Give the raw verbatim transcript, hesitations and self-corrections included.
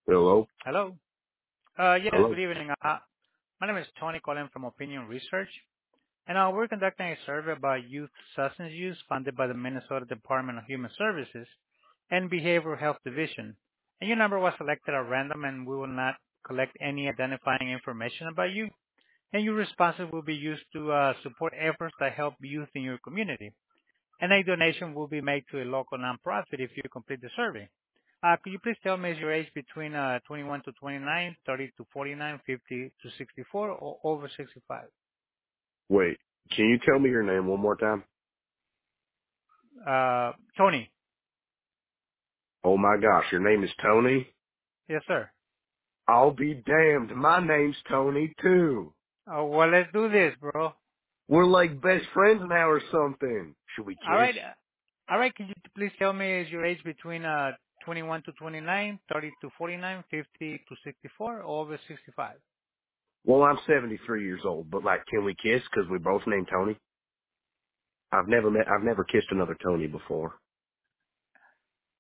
Hello? Hello. Uh Yes, good Hello? evening. Uh My name is Tony calling from Opinion Research, and uh we're conducting a survey about youth substance use funded by the Minnesota Department of Human Services and Behavioral Health Division. And Your number was selected at random, and we will not collect any identifying information about you, and your responses will be used to uh support efforts that help youth in your community. And A donation will be made to a local nonprofit if you complete the survey. Uh, could you please tell me is your age between uh, twenty-one to twenty-nine, thirty to forty-nine, fifty to sixty-four, or over sixty-five? Wait, can you tell me your name one more time? Uh, Tony. Oh my gosh, your name is Tony? Yes, sir. I'll be damned, my name's Tony too. Uh, well, let's do this, bro. We're like best friends now or something. Should we All kiss? right. uh, All right. Could you please tell me is your age between uh, twenty-one to twenty-nine, thirty to forty-nine, fifty to sixty-four, or over sixty-five? Well, I'm seventy-three years old, but like, can we kiss? Cause we both named Tony? I've never met, I've never kissed another Tony before.